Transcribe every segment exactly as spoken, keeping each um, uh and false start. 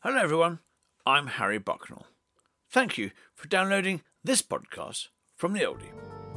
Hello everyone, I'm Harry Bucknell. Thank you for downloading this podcast from the Oldie.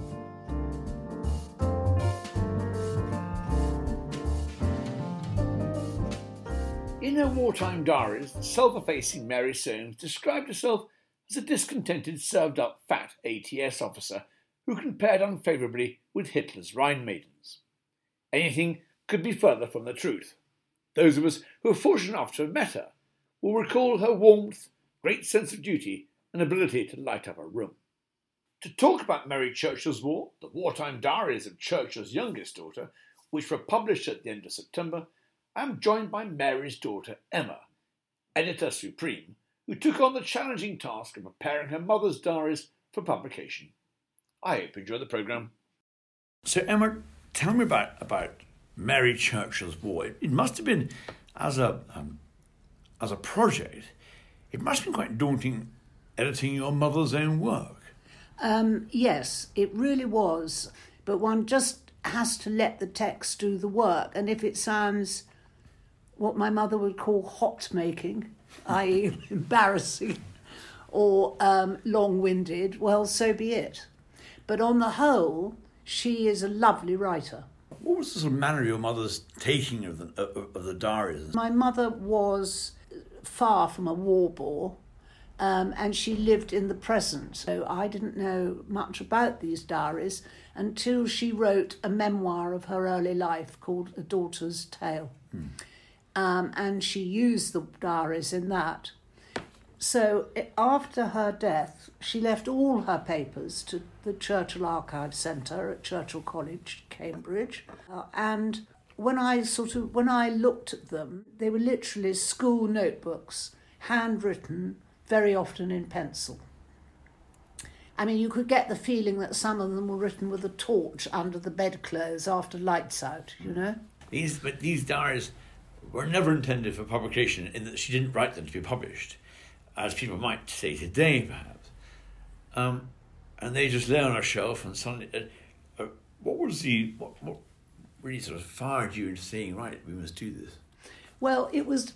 In her wartime diaries, the self-effacing Mary Soames described herself as a discontented, served-up, fat A T S officer who compared unfavourably with Hitler's Rhine maidens. Anything could be further from the truth. Those of us who are fortunate enough to have met her will recall her warmth, great sense of duty, and ability to light up a room. To talk about Mary Churchill's War, the wartime diaries of Churchill's youngest daughter, which were published at the end of September, I am joined by Mary's daughter Emma, editor supreme, who took on the challenging task of preparing her mother's diaries for publication. I hope you enjoy the programme. So Emma, tell me about, about Mary Churchill's War. It, it must have been, as a um, as a project, it must have been quite daunting editing your mother's own work. Um, yes, it really was. But one just has to let the text do the work. And if it sounds what my mother would call hot-making, that is embarrassing, or um, long-winded, well, so be it. But on the whole, she is a lovely writer. What was the sort of manner of your mother's taking of the, of, of the diaries? My mother was far from a war bore, um, and she lived in the present. So I didn't know much about these diaries until she wrote a memoir of her early life called A Daughter's Tale. Hmm. Um, and she used the diaries in that. So after her death, she left all her papers to the Churchill Archive Centre at Churchill College, Cambridge. Uh, and when I sort of when I looked at them, they were literally school notebooks, handwritten, very often in pencil. I mean, you could get the feeling that some of them were written with a torch under the bedclothes after lights out, you know. These, but these diaries were never intended for publication, in that she didn't write them to be published, as people might say today, perhaps. Um, and they just lay on a shelf, and suddenly, uh, uh, what was the what, what really sort of fired you into saying, right, we must do this? Well, it was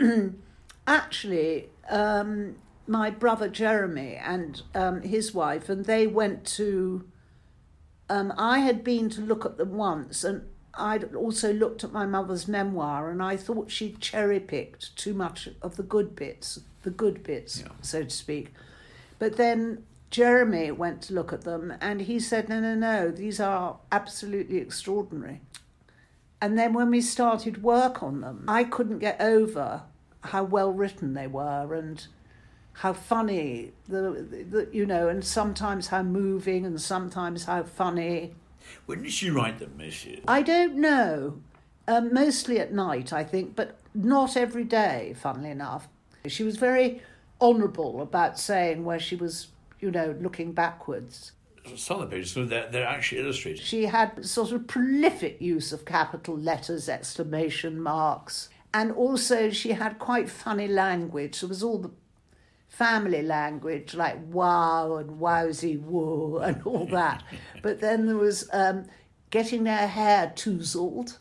actually um, my brother Jeremy and um, his wife, and they went to. Um, I had been to look at them once, and I'd also looked at my mother's memoir, and I thought she'd cherry-picked too much of the good bits, the good bits, yeah. so to speak. But then Jeremy went to look at them, and he said, no, no, no, these are absolutely extraordinary. And then when we started work on them, I couldn't get over how well written they were and how funny, the, the you know, and sometimes how moving and sometimes how funny. When did she write them, Monsieur? I don't know. Um, mostly at night, I think, but not every day, funnily enough. She was very honourable about saying where she was, you know, looking backwards. Some of the pages, so they're, they're actually illustrated. She had sort of prolific use of capital letters, exclamation marks, and also she had quite funny language. There was all the family language, like wow and wowsy woo and all that. But then there was um, getting their hair touzled.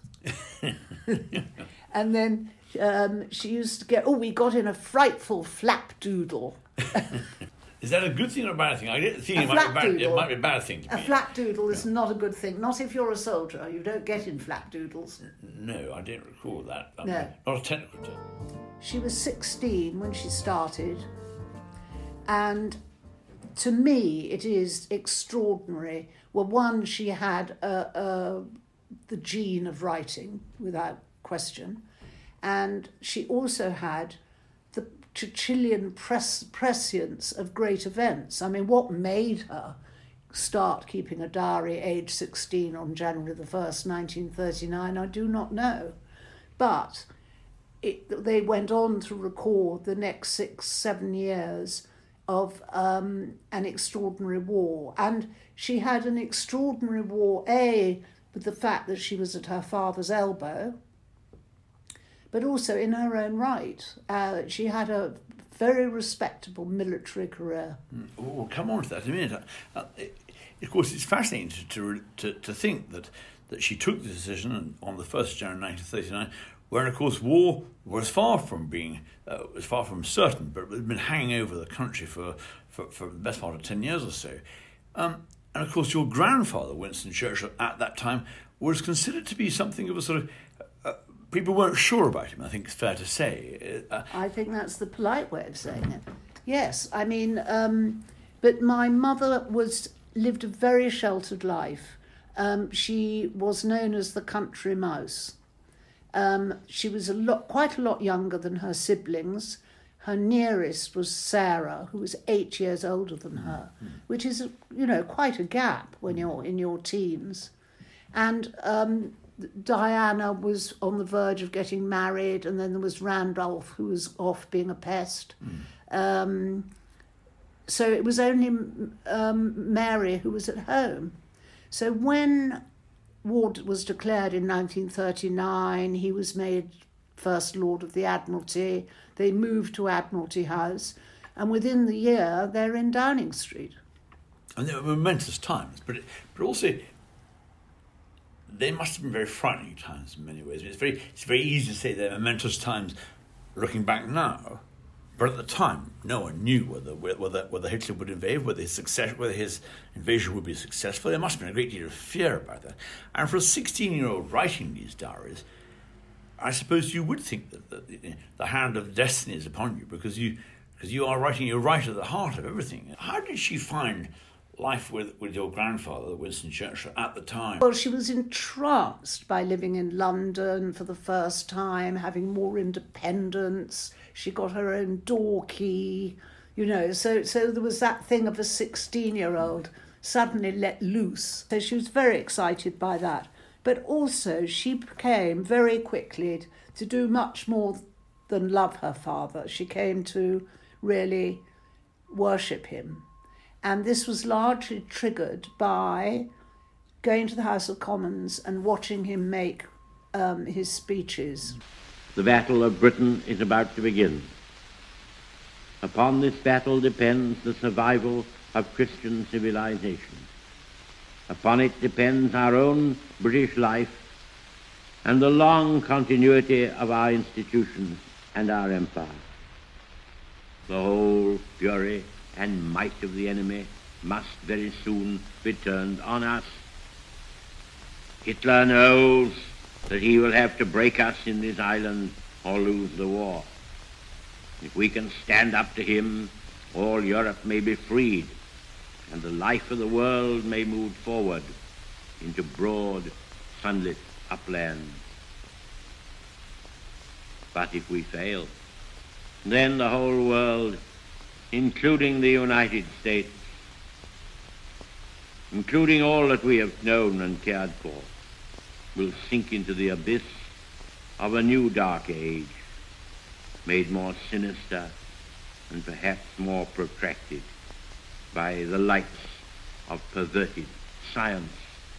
And then um, she used to get, oh, we got in a frightful flapdoodle. Is that a good thing or a bad thing? I get the feeling it might, be bad, it might be a bad thing to A me. flapdoodle is not a good thing. Not if you're a soldier. You don't get in flapdoodles. No, I don't recall that. Um, No. Not a technical term. She was sixteen when she started. And to me, it is extraordinary. Well, one, she had uh, uh, the gene of writing, without question. And she also had the Churchillian pres- prescience of great events. I mean, what made her start keeping a diary age sixteen on January the first, nineteen thirty-nine, I do not know. But it, they went on to record the next six, seven years of um, an extraordinary war. And she had an extraordinary war, A, with the fact that she was at her father's elbow, but also in her own right. Uh, she had a very respectable military career. Mm. We'll come on to that in a minute. Uh, it, of course, it's fascinating to, to, to, to think that, that she took the decision on the first of January nineteen thirty-nine where, of course, war was far from being, uh, was far from certain, but it had been hanging over the country for, for, for the best part of ten years or so. Um, and, of course, your grandfather, Winston Churchill, at that time, was considered to be something of a sort of... Uh, people weren't sure about him, I think it's fair to say. Uh, I think that's the polite way of saying it. Yes, I mean, um, but my mother was lived a very sheltered life. Um, she was known as the country mouse. Um, she was a lot, quite a lot younger than her siblings. Her nearest was Sarah, who was eight years older than her, mm-hmm. which is, you know, quite a gap when you're in your teens. And um, Diana was on the verge of getting married, and then there was Randolph, who was off being a pest. Mm. Um, so it was only um, Mary who was at home. So when war was declared in nineteen thirty-nine, he was made First Lord of the Admiralty. They moved to Admiralty House, and within the year, they're in Downing Street. And they were momentous times, but it, but also they must have been very frightening times in many ways. I mean, it's very it's very easy to say they're momentous times looking back now, but at the time, no one knew whether whether whether Hitler would invade, whether his success, whether his invasion would be successful. There must have been a great deal of fear about that. And for a sixteen-year-old writing these diaries, I suppose you would think that the, the hand of destiny is upon you because you because you are writing. You're right at the heart of everything. How did she find life with, with your grandfather, Winston Churchill, at the time? Well, she was entranced by living in London for the first time, having more independence. She got her own door key, you know, so, so there was that thing of a sixteen-year-old suddenly let loose. So she was very excited by that. But also she came very quickly to do much more than love her father. She came to really worship him. And this was largely triggered by going to the House of Commons and watching him make um, his speeches. The battle of Britain is about to begin. Upon this battle depends the survival of Christian civilization. Upon it depends our own British life and the long continuity of our institutions and our empire. The whole fury and might of the enemy must very soon be turned on us. Hitler knows that he will have to break us in this island or lose the war. If we can stand up to him, all Europe may be freed, and the life of the world may move forward into broad, sunlit uplands. But if we fail, then the whole world, including the United States, including all that we have known and cared for, will sink into the abyss of a new dark age, made more sinister and perhaps more protracted by the lights of perverted science.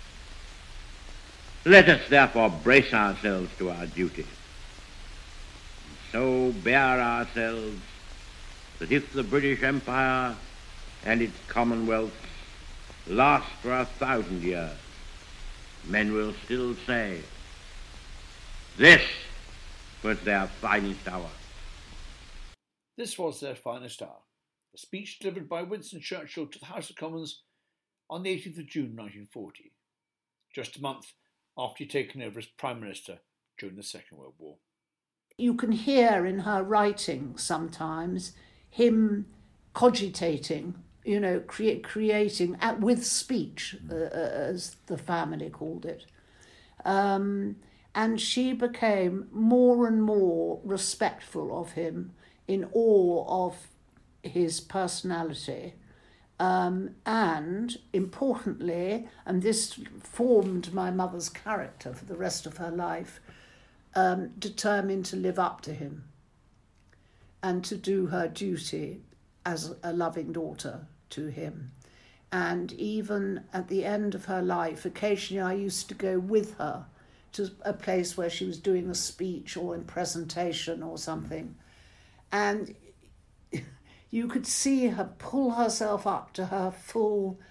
Let us therefore brace ourselves to our duty, and so bear ourselves that if the British Empire and its Commonwealth last for a thousand years, men will still say, this was their finest hour. This was their finest hour. A speech delivered by Winston Churchill to the House of Commons on the eighteenth of June nineteen forty, just a month after he'd taken over as Prime Minister during the Second World War. You can hear in her writing sometimes him cogitating, you know, cre- creating, at, with speech, uh, as the family called it. Um, and she became more and more respectful of him, in awe of his personality. Um, and importantly, and this formed my mother's character for the rest of her life, um, determined to live up to him and to do her duty as a loving daughter to him. And even at the end of her life, occasionally I used to go with her to a place where she was doing a speech or in presentation or something. And you could see her pull herself up to her full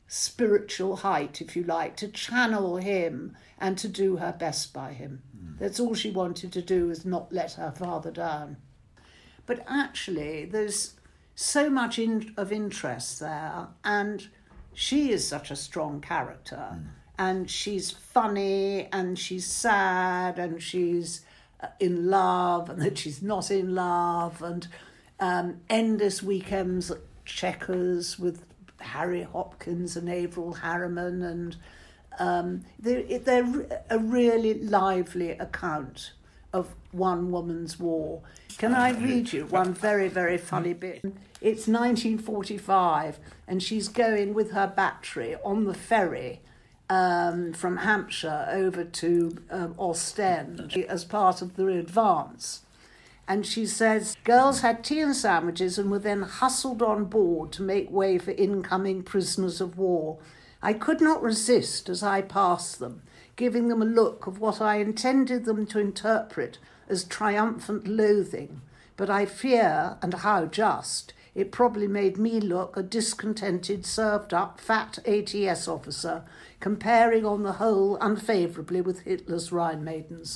spiritual height, if you like, to channel him and to do her best by him. Mm. That's all she wanted to do, was not let her father down. But actually, there's so much in, of interest there, and she is such a strong character, mm. and she's funny, and she's sad, and she's in love, and then she's not in love, and um, endless weekends at Chequers with Harry Hopkins and Averil Harriman, and um, they're, they're a really lively account of one woman's war. Can I read you one very, very funny bit? It's nineteen forty-five, and she's going with her battery on the ferry um, from Hampshire over to um, Ostend as part of the advance. And she says, girls had tea and sandwiches and were then hustled on board to make way for incoming prisoners of war. I could not resist as I passed them, giving them a look of what I intended them to interpret as triumphant loathing. But I fear, and how just, it probably made me look a discontented, served-up, fat A T S officer, comparing on the whole unfavourably with Hitler's Rhine maidens.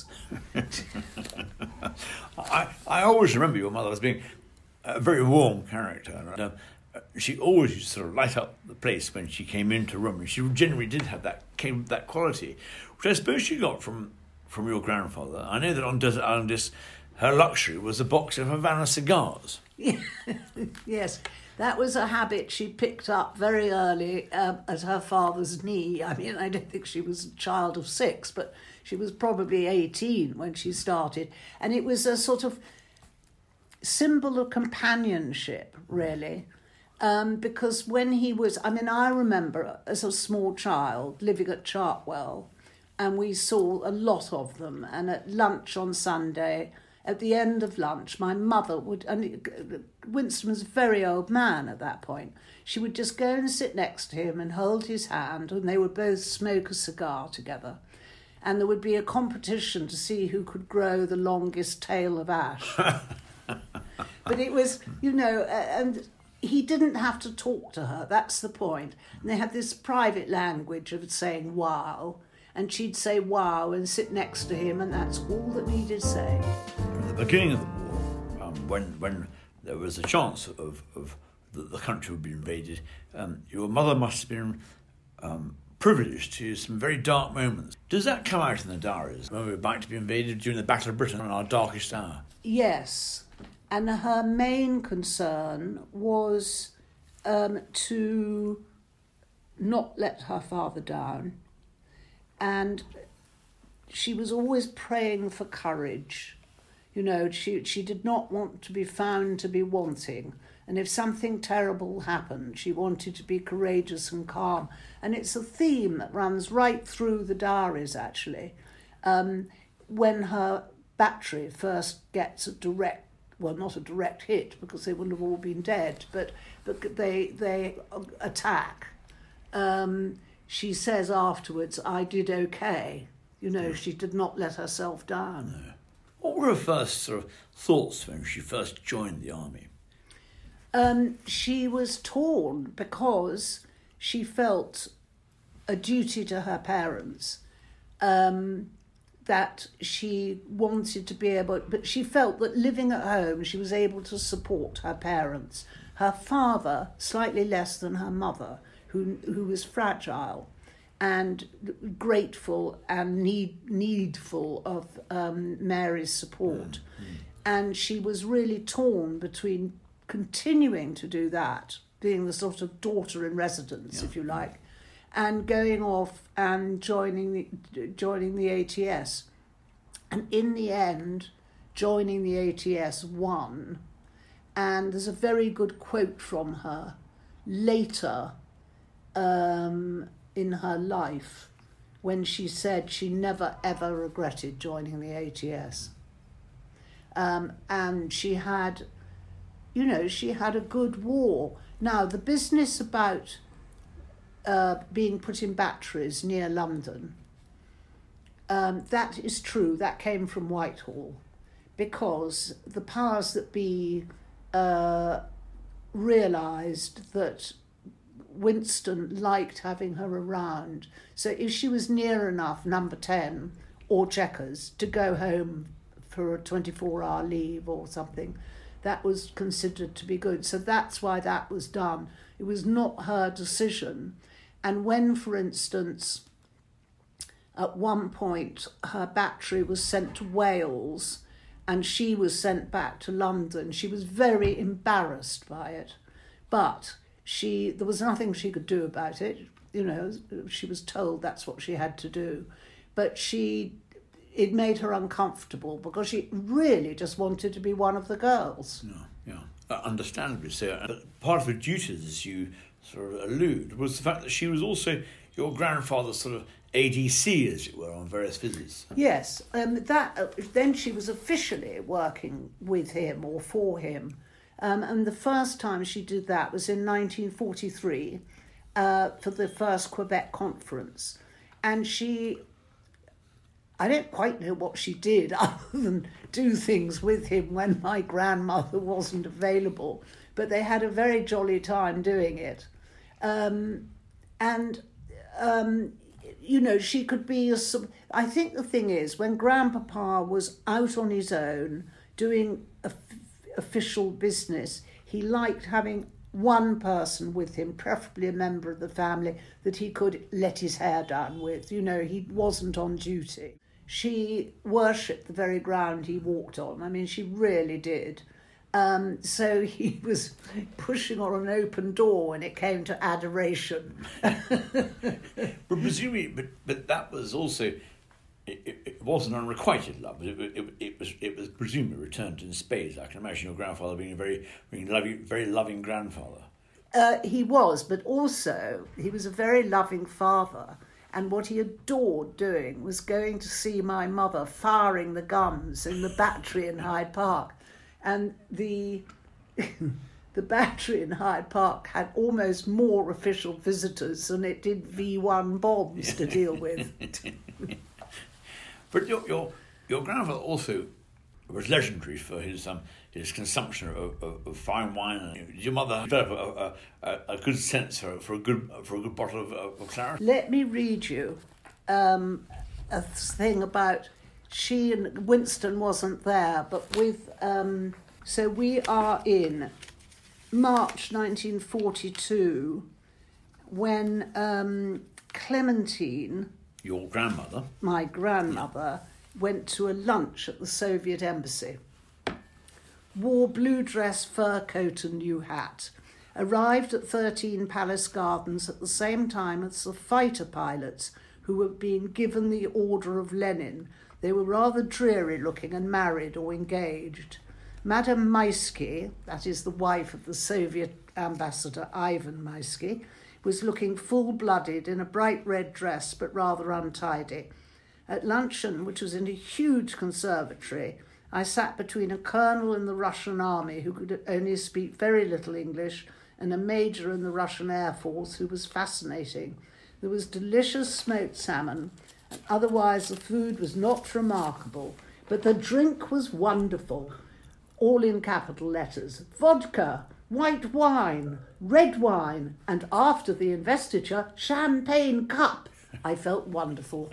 I, I always remember your mother as being a very warm character. And, uh, she always used to sort of light up the place when she came into a room, and she generally did have that came that quality, which I suppose she got from, from your grandfather. I know that on Desert Island Discs, her luxury was a box of Havana cigars. Yes, that was a habit she picked up very early um, at her father's knee. I mean, I don't think she was a child of six, but she was probably eighteen when she started. And it was a sort of symbol of companionship, really, um, because when he was... I mean, I remember as a small child living at Chartwell, and we saw a lot of them, and at lunch on Sunday... At the end of lunch, my mother would, and Winston was a very old man at that point, she would just go and sit next to him and hold his hand, and they would both smoke a cigar together. And there would be a competition to see who could grow the longest tail of ash. But it was, you know, and he didn't have to talk to her, that's the point. And they had this private language of saying wow, and she'd say wow and sit next to him, and that's all that needed saying. At the beginning of the war, um, when when there was a chance of, of that the country would be invaded, um, your mother must have been um, privileged to some very dark moments. Does that come out in the diaries, when we were about to be invaded during the Battle of Britain on our darkest hour? Yes, and her main concern was um, to not let her father down. And she was always praying for courage. You know, she, she did not want to be found to be wanting. And if something terrible happened, she wanted to be courageous and calm. And it's a theme that runs right through the diaries, actually. Um, when her battery first gets a direct, well, not a direct hit, because they would have all been dead, but, but they, they attack. Um, She says afterwards, I did okay. You know, she did not let herself down. No. What were her first sort of thoughts when she first joined the army? Um, she was torn because she felt a duty to her parents, um, that she wanted to be able... But she felt that living at home, she was able to support her parents. Her father, slightly less than her mother, who who was fragile and grateful and need, needful of um, Mary's support. Mm, mm. And she was really torn between continuing to do that, being the sort of daughter in residence, yeah. if you like, and going off and joining the, joining the A T S. And in the end, joining the A T S won. And there's a very good quote from her later um, in her life when she said she never ever regretted joining the A T S. Um, and she had, you know, she had a good war. Now, the business about uh, being put in batteries near London, um, that is true, that came from Whitehall, because the powers that be uh, realised that Winston liked having her around. So if she was near enough, number ten or Chequers, to go home for a twenty-four hour leave or something, that was considered to be good. So that's why that was done. It was not her decision. And when, for instance, at one point her battery was sent to Wales and she was sent back to London, she was very embarrassed by it. But she there was nothing she could do about it. You know, she was told that's what she had to do. But she it made her uncomfortable because she really just wanted to be one of the girls. Yeah, yeah. Uh, understandably so. But part of her duties, as you sort of allude, was the fact that she was also your grandfather's sort of A D C, as it were, on various visits. Yes, um, that uh, then she was officially working with him or for him. Um, and the first time she did that was in nineteen forty-three uh, for the first Quebec conference. And she, I don't quite know what she did other than do things with him when my grandmother wasn't available. But they had a very jolly time doing it. Um, and, um, you know, she could be a... I think the thing is, when Grandpapa was out on his own doing a official business, he liked having one person with him, preferably a member of the family, that he could let his hair down with. You know, he wasn't on duty. She worshipped the very ground he walked on. I mean, she really did. Um, so he was pushing on an open door when it came to adoration. But presumably, but, but that was also... It, it, it wasn't unrequited love. It, it, it was it was presumably returned in spades. I can imagine your grandfather being a very being loving, very loving grandfather. Uh, he was, but also he was a very loving father. And what he adored doing was going to see my mother firing the guns in the Battery in Hyde Park, and the the Battery in Hyde Park had almost more official visitors than it did V one bombs to deal with. But your, your your grandfather also was legendary for his um his consumption of, of, of fine wine. And did your mother develop a, a, a good sense for for a good for a good bottle of, of claret? Let me read you um, a thing about she and Winston wasn't there, but with um, so we are in March nineteen forty-two when um, Clementine, your grandmother, my grandmother, went to a lunch at the Soviet embassy. Wore blue dress, fur coat and new hat. Arrived at thirteen Palace Gardens at the same time as the fighter pilots who were being given the Order of Lenin. They were rather dreary looking and married or engaged. Madame Maisky, that is the wife of the Soviet ambassador Ivan Maisky, was looking full-blooded in a bright red dress but rather untidy. At luncheon, which was in a huge conservatory, I sat between a colonel in the Russian army who could only speak very little English and a major in the Russian Air Force who was fascinating. There was delicious smoked salmon, and otherwise the food was not remarkable, but the drink was wonderful, all in capital letters. Vodka, white wine, red wine, and after the investiture, champagne cup. I felt wonderful.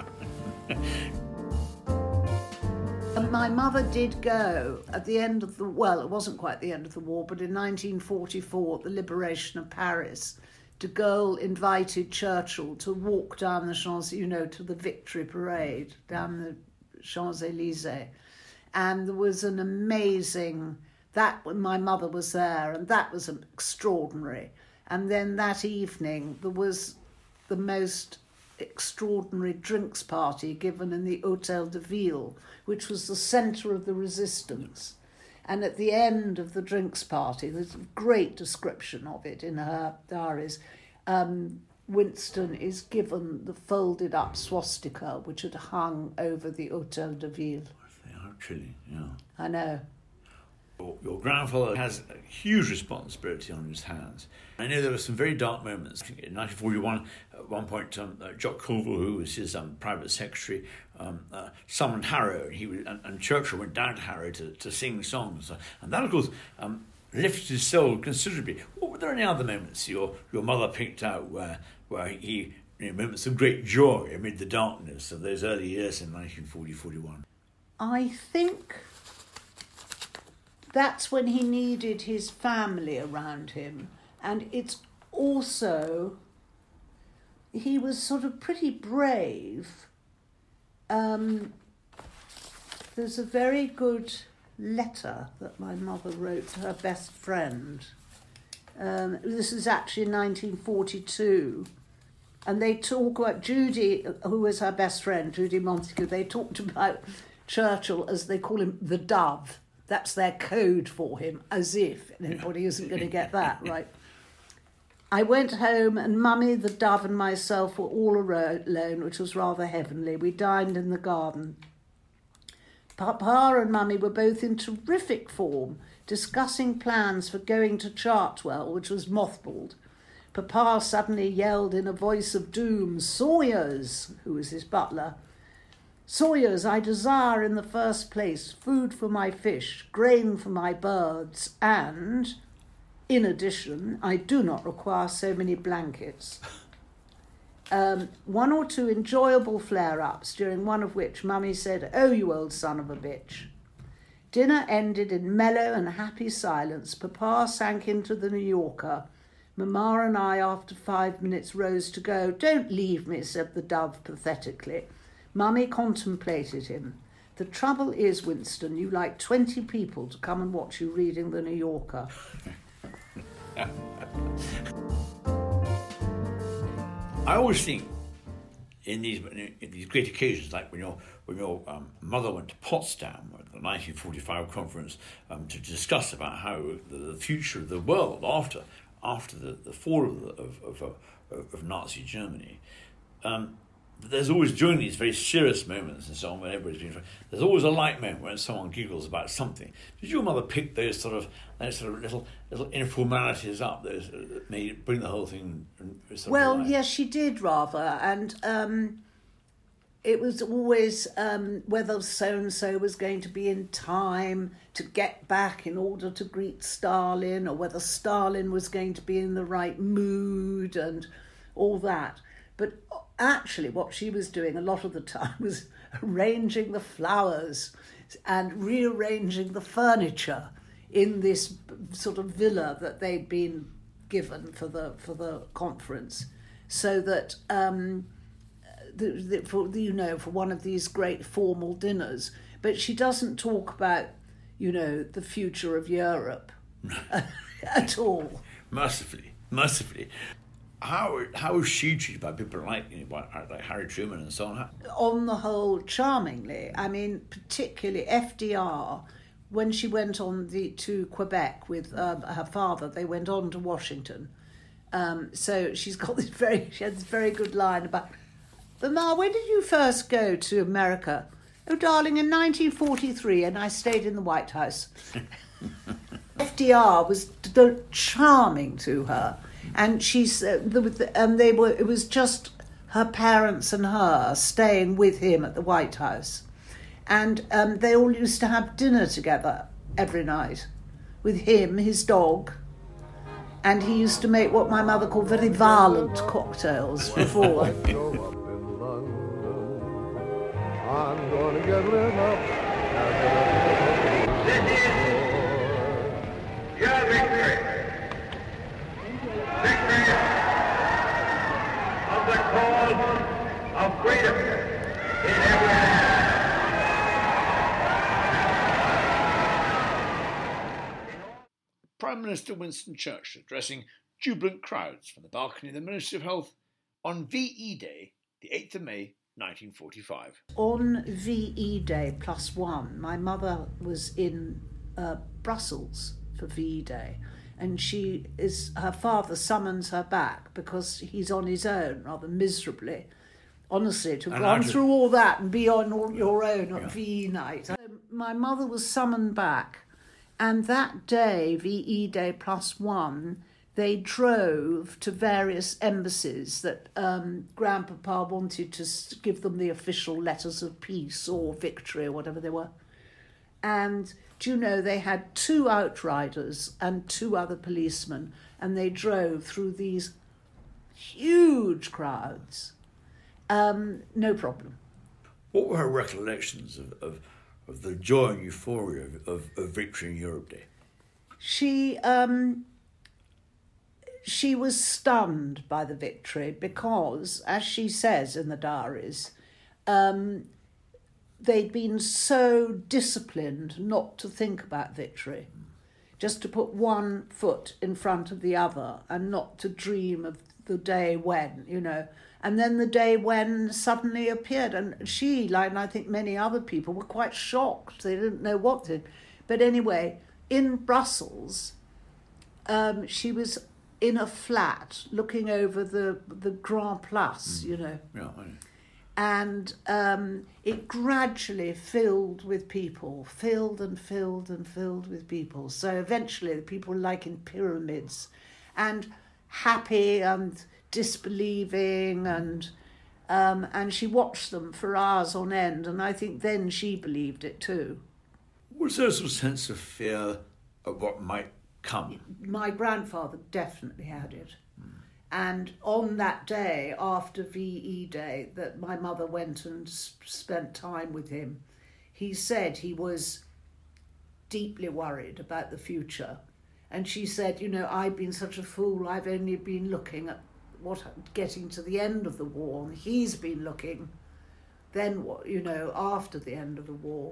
And my mother did go at the end of the, well, it wasn't quite the end of the war, but in nineteen forty-four, the liberation of Paris, de Gaulle invited Churchill to walk down the Champs, you know, to the Victory Parade, down the Champs-Élysées. And there was an amazing, that when my mother was there, and that was extraordinary. And then that evening, there was the most extraordinary drinks party given in the Hôtel de Ville, which was the centre of the resistance. And at the end of the drinks party, there's a great description of it in her diaries, um, Winston is given the folded up swastika which had hung over the Hôtel de Ville. They are chilly, yeah. I know. Your, your grandfather has a huge responsibility on his hands. I know there were some very dark moments. In nineteen forty-one, at one point, um, uh, Jock Colville, who was his um, private secretary, um, uh, summoned Harrow, and, he was, and, and Churchill went down to Harrow to, to sing songs. Uh, and that, of course, um, lifted his soul considerably. What were there any other moments your your mother picked out where where he, you know, moments of great joy amid the darkness of those early years in nineteen forty, forty-one? I think that's when he needed his family around him, and it's also he was sort of pretty brave. Um, there's a very good letter that my mother wrote to her best friend. Um, this is actually in nineteen forty-two. And they talk about Judy, who was her best friend, Judy Montagu. They talked about Churchill as they call him the Dove. That's their code for him, as if anybody isn't going to get that, right? I went home and Mummy, the Dove and myself were all alone, which was rather heavenly. We dined in the garden. Papa and Mummy were both in terrific form, discussing plans for going to Chartwell, which was mothballed. Papa suddenly yelled in a voice of doom, "Sawyers," who was his butler. "Sawyers, I desire in the first place food for my fish, grain for my birds, and, in addition, I do not require so many blankets." Um, one or two enjoyable flare-ups, during one of which Mummy said, "Oh, you old son of a bitch." Dinner ended in mellow and happy silence. Papa sank into the New Yorker. Mamma and I, after five minutes, rose to go. "Don't leave me," said the Dove pathetically. Mummy contemplated him. "The trouble is, Winston, you like twenty people to come and watch you reading the New Yorker." I always think in these in these great occasions, like when your when your um, mother went to Potsdam at the nineteen forty-five conference um, to discuss about how the, the future of the world after after the, the fall of, the, of, of, of, of Nazi Germany, um, there's always, during these very serious moments and so on, when everybody's been, there's always a light moment when someone giggles about something. Did your mother pick those sort of those sort of little little informalities up those that made bring the whole thing? Well, yes, she did rather, and um, it was always um, whether so and so was going to be in time to get back in order to greet Stalin, or whether Stalin was going to be in the right mood, and all that. But actually, what she was doing a lot of the time was arranging the flowers and rearranging the furniture in this sort of villa that they'd been given for the for the conference, so that um, the, the, for you know for one of these great formal dinners. But she doesn't talk about, you know, the future of Europe at all. Mercifully, mercifully. How how is she treated by people like, you know, like Harry Truman and so on? On the whole, charmingly. I mean, particularly F D R, when she went on the to Quebec with um, her father, they went on to Washington. Um, so she's got this very she had this very good line about, "Mama, when did you first go to America?" "Oh, darling, in nineteen forty-three, and I stayed in the White House." F D R was d- charming to her. And she's, uh, the, um, they were. It was just her parents and her staying with him at the White House, and um, they all used to have dinner together every night, with him, his dog, and he used to make what my mother called very violent cocktails before. I grow up in London. I'm gonna get lit up. This is your victory. Victory of the cause of freedom in every land. Prime Minister Winston Churchill addressing jubilant crowds from the balcony of the Ministry of Health on V E Day, the eighth of May, nineteen forty-five. On V E Day plus one, my mother was in uh, Brussels for V E Day. And she is, her father summons her back because he's on his own, rather miserably. Honestly, to have gone through all that and be on all your own at yeah. V E night. So my mother was summoned back, and that day, V E Day plus one, they drove to various embassies that um, Grandpapa wanted to give them the official letters of peace or victory or whatever they were. And do you know, they had two outriders and two other policemen, and they drove through these huge crowds. Um, no problem. What were her recollections of, of, of the joy and euphoria of, of, of victory in Europe Day? She um, she was stunned by the victory because, as she says in the diaries, um, they'd been so disciplined not to think about victory, just to put one foot in front of the other and not to dream of the day when, you know. And then the day when suddenly appeared, and she, like I think many other people, were quite shocked. They didn't know what to. But anyway, in Brussels, um, she was in a flat looking over the the Grand Place, you know. Yeah, I know. And um, it gradually filled with people, filled and filled and filled with people. So eventually the people were like in pyramids, and happy and disbelieving, and um, and she watched them for hours on end, and I think then she believed it too. Was there a sort of sense of fear of what might come? My grandfather definitely had it. And on that day, after V E Day, that my mother went and sp- spent time with him, he said he was deeply worried about the future. And she said, you know, I've been such a fool, I've only been looking at what getting to the end of the war, and he's been looking then, what you know, after the end of the war.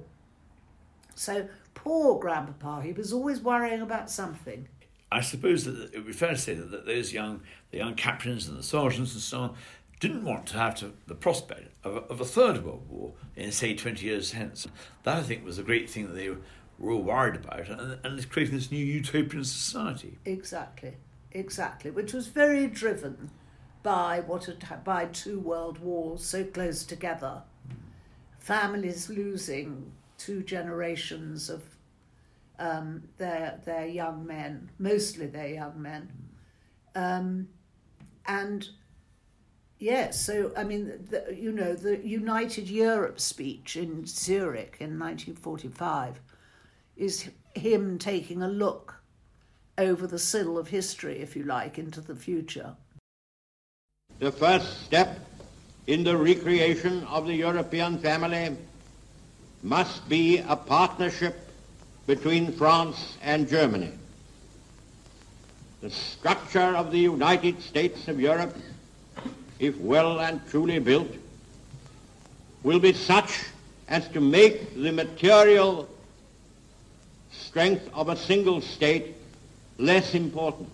So poor Grandpapa, he was always worrying about something. I suppose that it would be fair to say that, that those young, the young captains and the sergeants and so on, didn't want to have to, the prospect of a, of a third world war in, say, twenty years hence. That, I think, was a great thing that they were, were all worried about, and, and it's creating this new utopian society. Exactly, exactly, which was very driven by what had by two world wars so close together, mm. families losing two generations of um, their their young men, mostly their young men, um, and yes, so I mean, the, you know, the United Europe speech in Zurich in nineteen forty-five is him taking a look over the sill of history, if you like, into the future. The first step in the recreation of the European family must be a partnership between France and Germany. The structure of the United States of Europe, if well and truly built, will be such as to make the material strength of a single state less important.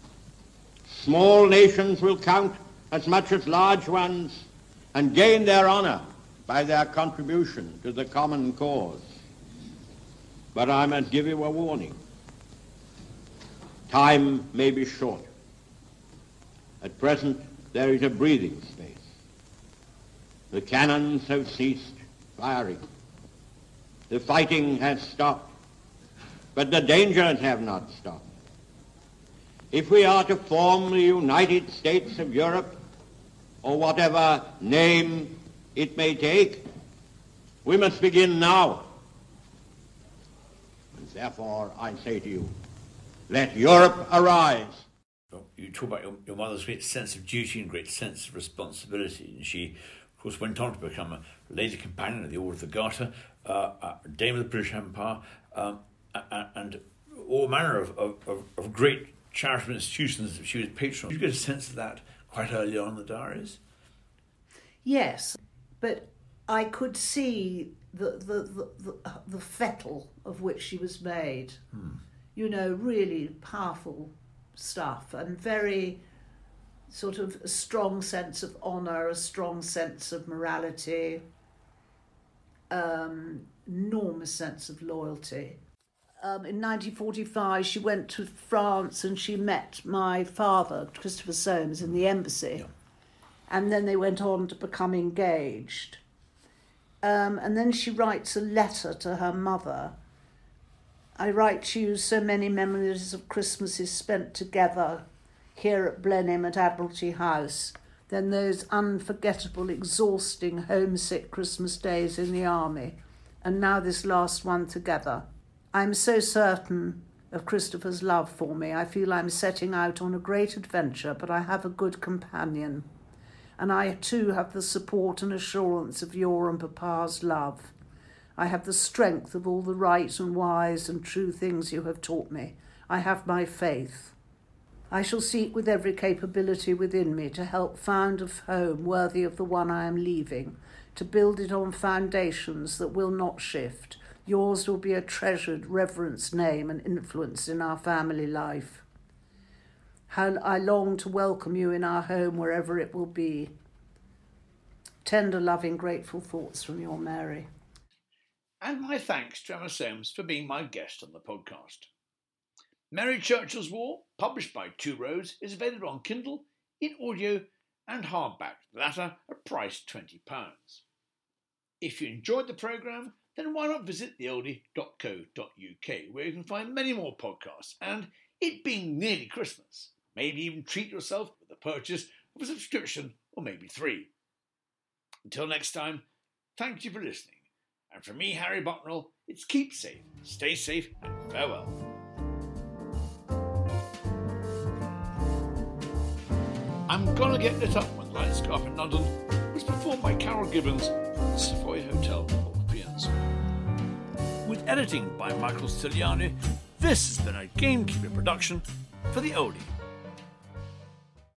Small nations will count as much as large ones and gain their honor by their contribution to the common cause. But I must give you a warning. Time may be short. At present, there is a breathing space. The cannons have ceased firing. The fighting has stopped, but the dangers have not stopped. If we are to form the United States of Europe, or whatever name it may take, we must begin now. And therefore, I say to you, let Europe arise. You talk about your, your mother's great sense of duty and great sense of responsibility, and she, of course, went on to become a lady companion of the Order of the Garter, uh, a Dame of the British Empire, um, and all manner of, of, of great charitable institutions that she was patron of. Did you get a sense of that quite early on in the diaries? Yes, but I could see the the, the, the, the fettle of which she was made. Hmm. You know, really powerful stuff, and very sort of a strong sense of honour, a strong sense of morality, um, enormous sense of loyalty. Um, in nineteen forty-five, she went to France and she met my father, Christopher Soames, in the embassy. Yeah. And then they went on to become engaged. Um, and then she writes a letter to her mother. I write to you so many memories of Christmases spent together here at Blenheim at Admiralty House, then those unforgettable, exhausting, homesick Christmas days in the army, and now this last one together. I'm so certain of Christopher's love for me. I feel I'm setting out on a great adventure, but I have a good companion. And I too have the support and assurance of your and Papa's love. I have the strength of all the right and wise and true things you have taught me. I have my faith. I shall seek with every capability within me to help found a home worthy of the one I am leaving, to build it on foundations that will not shift. Yours will be a treasured, reverenced name and influence in our family life. How I long to welcome you in our home wherever it will be. Tender, loving, grateful thoughts from your Mary. And my thanks to Emma Soames for being my guest on the podcast. Mary Churchill's War, published by Two Roads, is available on Kindle, in audio and hardback, the latter at price twenty pounds. If you enjoyed the programme, then why not visit the oldie dot co dot uk, where you can find many more podcasts, and, it being nearly Christmas, maybe even treat yourself with the purchase of a subscription or maybe three. Until next time, thank you for listening, and from me, Harry Bucknell, it's keep safe, stay safe, and farewell. I'm Gonna Get Lit Up when the Lights Go Up in London was performed by Carol Gibbons from the Savoy Hotel, Orleans. With editing by Michael Stiliani, this has been a Gamekeeper production for the Oldie.